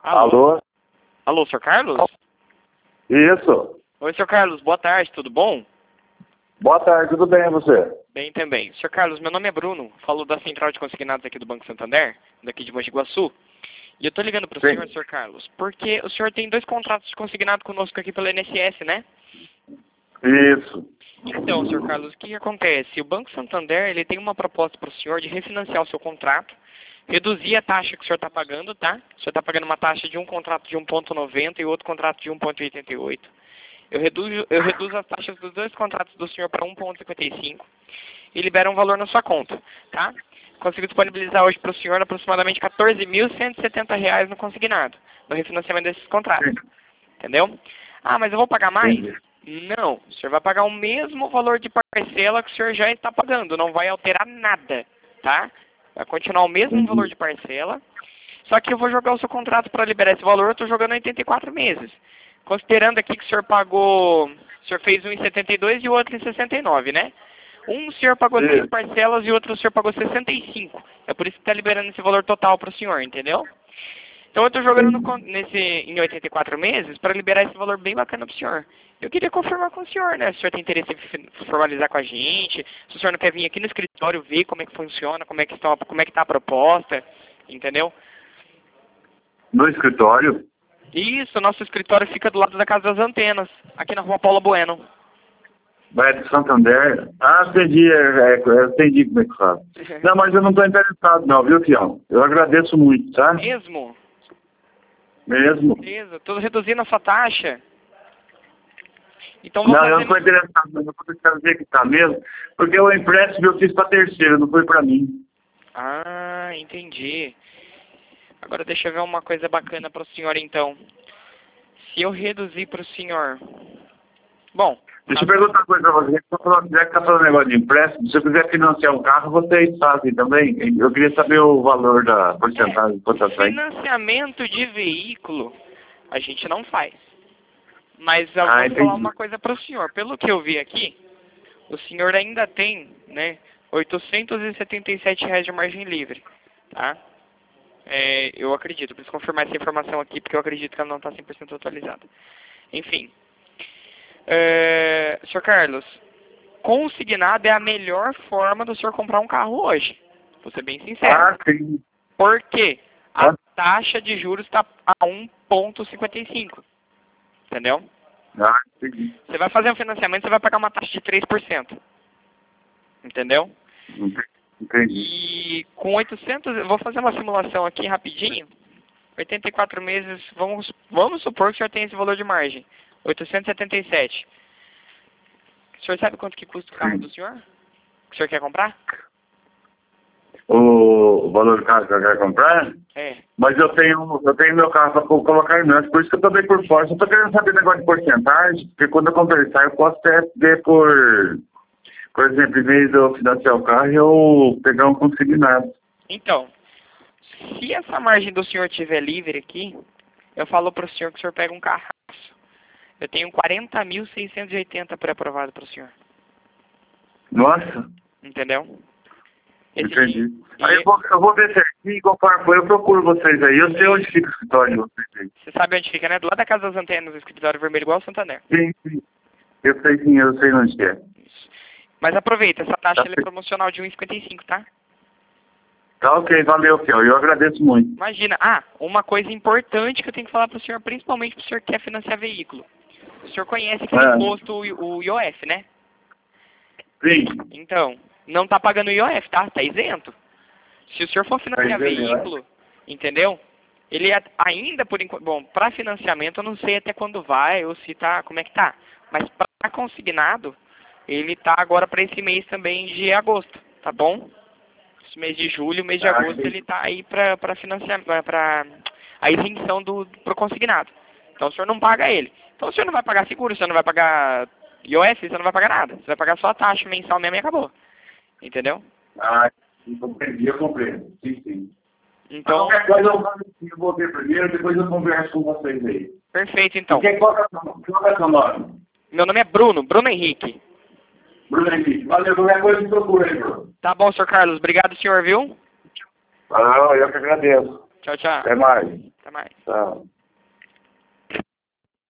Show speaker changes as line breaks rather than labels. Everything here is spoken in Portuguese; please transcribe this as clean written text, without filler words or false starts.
Alô?
Alô?
Alô, Sr. Carlos?
Isso.
Oi, Sr. Carlos, boa tarde, tudo bom?
Boa tarde, tudo bem e você?
Bem também. Sr. Carlos, meu nome é Bruno, falo da Central de Consignados aqui do Banco Santander, daqui de Mogi Guaçu. E eu tô ligando pro
Sim.
senhor, Sr. Carlos, porque o senhor tem 2 contratos de consignado conosco aqui pelo INSS, né?
Isso.
Então, Sr. Carlos, o que acontece? O Banco Santander, ele tem uma proposta para o senhor de refinanciar o seu contrato, reduzir a taxa que o senhor está pagando, tá? O senhor está pagando uma taxa de um contrato de 1,90 e outro contrato de 1,88. Eu reduzo as taxas dos 2 contratos do senhor para 1,55 e libero um valor na sua conta, tá? Consigo disponibilizar hoje para o senhor aproximadamente R$ 14.170 no consignado, no refinanciamento desses contratos, entendeu? Ah, mas eu vou pagar mais?
Entendi.
Não, o senhor vai pagar o mesmo valor de parcela que o senhor já está pagando, não vai alterar nada, tá? Vai continuar o mesmo
Entendi.
valor de parcela, só que eu vou jogar o seu contrato para liberar esse valor, eu estou jogando 84 meses. Considerando aqui que o senhor pagou, o senhor fez um em 72 e o outro em 69, né? Um o senhor pagou 6
Isso.
parcelas e o outro o senhor pagou 65. É por isso que está liberando esse valor total para o senhor, entendeu? Então eu estou jogando em 84 meses para liberar esse valor bem bacana para o senhor. Eu queria confirmar com o senhor, né? Se o senhor tem interesse em formalizar com a gente, se o senhor não quer vir aqui no escritório ver como é que funciona, como é que está a proposta, entendeu?
No escritório?
Isso, nosso escritório fica do lado da Casa das Antenas, aqui na Rua Paula Bueno.
Vai de Santander? Ah, entendi. Eu entendi como é que faz. Não, mas eu não estou interessado não, viu, Fião? Eu agradeço muito, tá?
Mesmo?
Mesmo.
Beleza, estou reduzindo a sua taxa. Então
Não,
vou
eu não
fazer...
estou interessado, não. Eu vou deixar ver que tá mesmo. Porque o empréstimo eu fiz para terceira, não foi para mim.
Ah, entendi. Agora deixa eu ver uma coisa bacana para o senhor, então. Se eu reduzir para o senhor... Bom...
Deixa eu perguntar uma coisa pra você. Já que tá falando negócio de empréstimo, se eu quiser financiar um carro, vocês fazem também? Eu queria saber o valor da porcentagem.
Financiamento de veículo a gente não faz. Mas eu vou
Entendi.
falar uma coisa para o senhor. Pelo que eu vi aqui, o senhor ainda tem, né, R$ 877 de margem livre, tá? Eu acredito, preciso confirmar essa informação aqui, porque eu acredito que ela não está 100% atualizada. Enfim. Sr. Carlos, consignado é a melhor forma do senhor comprar um carro hoje. Vou ser bem sincero.
Ah, sim.
Por quê? A taxa de juros está a 1,55. Entendeu?
Ah, entendi.
Você vai fazer um financiamento, você vai pagar uma taxa de 3%. Entendeu?
Entendi.
E com 800, eu vou fazer uma simulação aqui rapidinho. 84 meses, vamos supor que o senhor tem esse valor de margem. 877. O senhor sabe quanto que custa o carro do senhor? Que o senhor quer comprar?
O valor do carro que eu quero comprar?
É.
Mas eu tenho meu carro para colocar em nós, por isso que eu tô bem por fora. Só tô querendo saber negócio de porcentagem, porque quando eu conversar, eu posso até ver por exemplo, em vez de eu financiar o carro, eu pegar um consignado.
Então, se essa margem do senhor estiver livre aqui, eu falo para o senhor que o senhor pega um carraço. Eu tenho 40.680 pré-aprovado para o senhor.
Nossa,
Entendeu?
entendi. Aí eu vou ver certinho, conforme for, eu procuro vocês aí. Eu sei onde fica o escritório de vocês aí.
Você sabe onde fica, né? Do lado da Casa das Antenas, o escritório vermelho igual o Santander.
Sim, sim. Eu sei sim, eu sei onde é.
Isso. Mas aproveita, essa taxa
Tá
ela é promocional de 1,55, tá?
Tá ok, valeu, Fiel. Eu agradeço muito.
Imagina. Ah, uma coisa importante que eu tenho que falar para o senhor, principalmente para o senhor que quer financiar veículo. O senhor conhece aquele imposto, o IOF, né?
Sim.
Então, não está pagando o IOF, tá? Está isento. Se o senhor for financiar veículo, entendeu? Ele ainda por enquanto... Bom, para financiamento eu não sei até quando vai ou se tá... Como é que tá. Mas para consignado, ele tá agora para esse mês também de agosto, tá bom? Esse mês de julho, mês de agosto, ele tá aí para financiar... para a isenção pro consignado. Então o senhor não paga ele. Então o senhor não vai pagar seguro, o senhor não vai pagar IOF, você não vai pagar nada. Você vai pagar só a taxa mensal mesmo e acabou. Entendeu?
Ah, compreendi, eu compreendo. Sim, sim.
Então...
Qualquer coisa eu vou ver primeiro, depois eu converso com vocês aí.
Perfeito, então.
Qual é o seu nome?
Meu nome é Bruno Henrique.
Bruno Henrique. Valeu, qualquer coisa me procura aí, Bruno.
Tá bom, Sr. Carlos. Obrigado, senhor, viu?
Ah, eu que agradeço.
Tchau, tchau.
Até mais.
Até mais.
Tchau.